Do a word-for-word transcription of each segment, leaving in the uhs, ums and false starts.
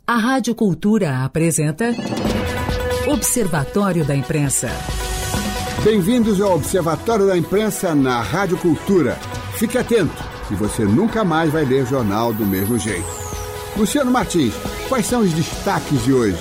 A Rádio Cultura apresenta Observatório da Imprensa. Bem-vindos ao Observatório da Imprensa na Rádio Cultura. Fique atento e você nunca mais vai ler jornal do mesmo jeito. Luciano Martins, quais são os destaques de hoje?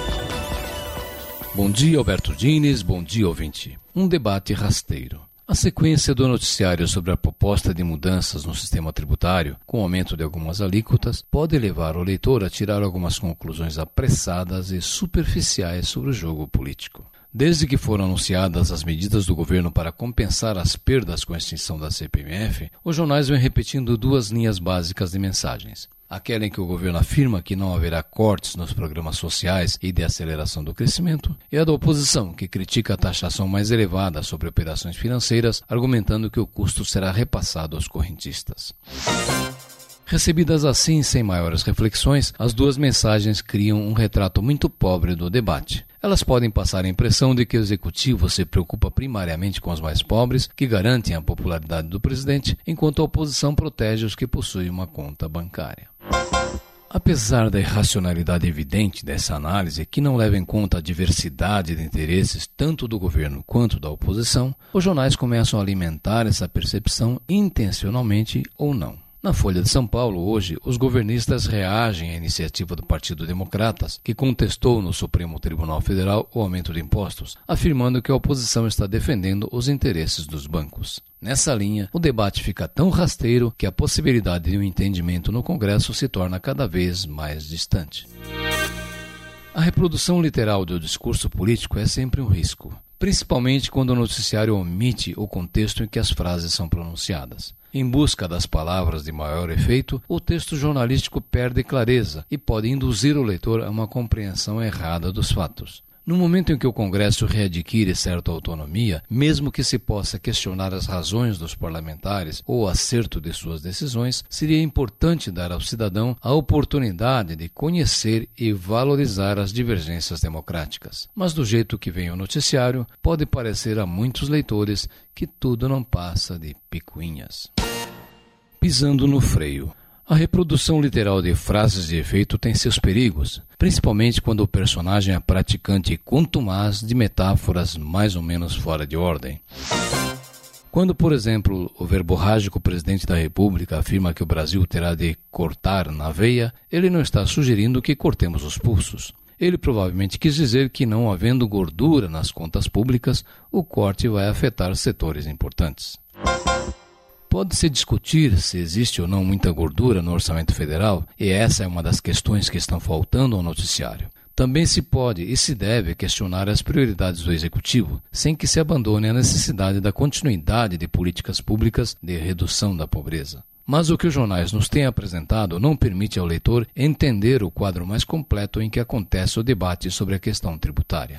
Bom dia, Alberto Diniz. Bom dia, ouvinte. Um debate rasteiro. A sequência do noticiário sobre a proposta de mudanças no sistema tributário, com o aumento de algumas alíquotas, pode levar o leitor a tirar algumas conclusões apressadas e superficiais sobre o jogo político. Desde que foram anunciadas as medidas do governo para compensar as perdas com a extinção da C P M F, os jornais vêm repetindo duas linhas básicas de mensagens. Aquela em que o governo afirma que não haverá cortes nos programas sociais e de aceleração do crescimento, e a da oposição, que critica a taxação mais elevada sobre operações financeiras, argumentando que o custo será repassado aos correntistas. Recebidas assim, sem maiores reflexões, as duas mensagens criam um retrato muito pobre do debate. Elas podem passar a impressão de que o executivo se preocupa primariamente com os mais pobres, que garantem a popularidade do presidente, enquanto a oposição protege os que possuem uma conta bancária. Apesar da irracionalidade evidente dessa análise, que não leva em conta a diversidade de interesses tanto do governo quanto da oposição, os jornais começam a alimentar essa percepção intencionalmente ou não. Na Folha de São Paulo, hoje, os governistas reagem à iniciativa do Partido Democratas, que contestou no Supremo Tribunal Federal o aumento de impostos, afirmando que a oposição está defendendo os interesses dos bancos. Nessa linha, o debate fica tão rasteiro que a possibilidade de um entendimento no Congresso se torna cada vez mais distante. A reprodução literal do discurso político é sempre um risco, principalmente quando o noticiário omite o contexto em que as frases são pronunciadas. Em busca das palavras de maior efeito, o texto jornalístico perde clareza e pode induzir o leitor a uma compreensão errada dos fatos. No momento em que o Congresso readquire certa autonomia, mesmo que se possa questionar as razões dos parlamentares ou o acerto de suas decisões, seria importante dar ao cidadão a oportunidade de conhecer e valorizar as divergências democráticas. Mas do jeito que vem o noticiário, pode parecer a muitos leitores que tudo não passa de picuinhas. Pisando no freio. A reprodução literal de frases de efeito tem seus perigos, principalmente quando o personagem é praticante contumaz de metáforas mais ou menos fora de ordem. Quando, por exemplo, o verborrágico presidente da República afirma que o Brasil terá de cortar na veia, ele não está sugerindo que cortemos os pulsos. Ele provavelmente quis dizer que, não havendo gordura nas contas públicas, o corte vai afetar setores importantes. Pode-se discutir se existe ou não muita gordura no orçamento federal, e essa é uma das questões que estão faltando ao noticiário. Também se pode e se deve questionar as prioridades do Executivo, sem que se abandone a necessidade da continuidade de políticas públicas de redução da pobreza. Mas o que os jornais nos têm apresentado não permite ao leitor entender o quadro mais completo em que acontece o debate sobre a questão tributária.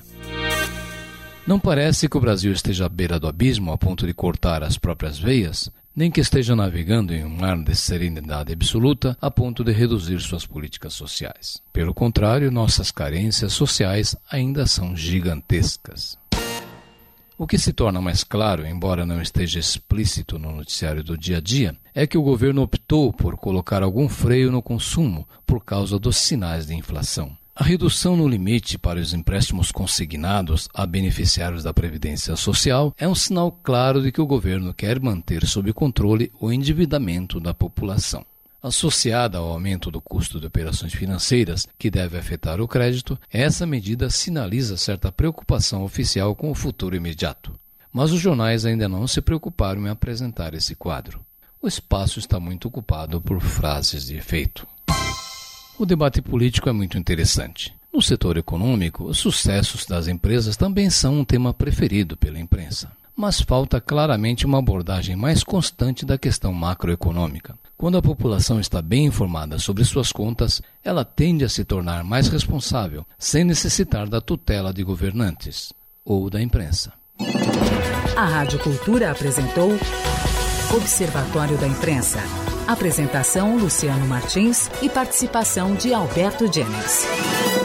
Não parece que o Brasil esteja à beira do abismo a ponto de cortar as próprias veias, nem que esteja navegando em um mar de serenidade absoluta a ponto de reduzir suas políticas sociais. Pelo contrário, nossas carências sociais ainda são gigantescas. O que se torna mais claro, embora não esteja explícito no noticiário do dia a dia, é que o governo optou por colocar algum freio no consumo por causa dos sinais de inflação. A redução no limite para os empréstimos consignados a beneficiários da Previdência Social é um sinal claro de que o governo quer manter sob controle o endividamento da população. Associada ao aumento do custo de operações financeiras, que deve afetar o crédito, essa medida sinaliza certa preocupação oficial com o futuro imediato. Mas os jornais ainda não se preocuparam em apresentar esse quadro. O espaço está muito ocupado por frases de efeito. O debate político é muito interessante. No setor econômico, os sucessos das empresas também são um tema preferido pela imprensa. Mas falta claramente uma abordagem mais constante da questão macroeconômica. Quando a população está bem informada sobre suas contas, ela tende a se tornar mais responsável, sem necessitar da tutela de governantes ou da imprensa. A Rádio Cultura apresentou Observatório da Imprensa. Apresentação Luciano Martins e participação de Alberto Diniz.